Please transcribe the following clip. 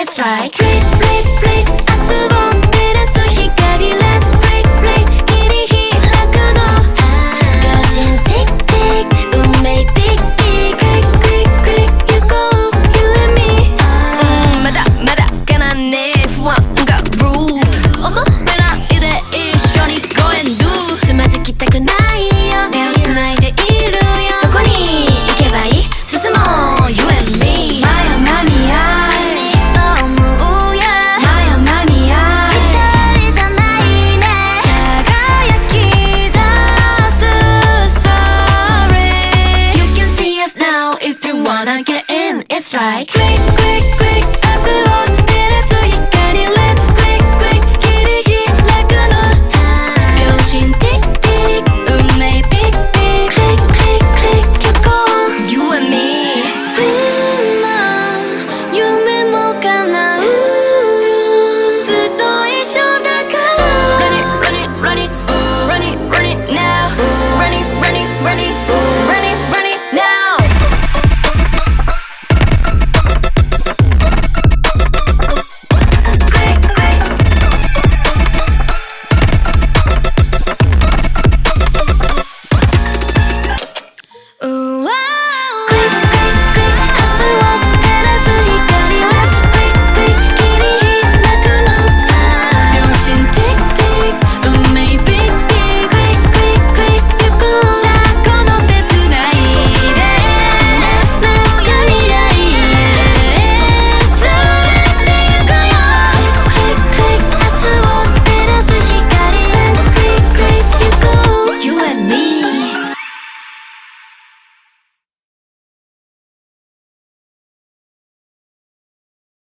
It's right Click click click 明日を照らす光 Let's break break 切り開くの秒針 Tick tick 運命 Tick tick Click click click 行こう You and me まだまだかなね不安が Rule 恐れないで一緒に Go and do つまずきたくないよ手を繋いでいるよどこに行けばいい進もう You and me マヨマミヤ思うやマヨマミヤ一人じゃないね輝き出す Story You can see us now if you wanna get in It's right Click click click 明日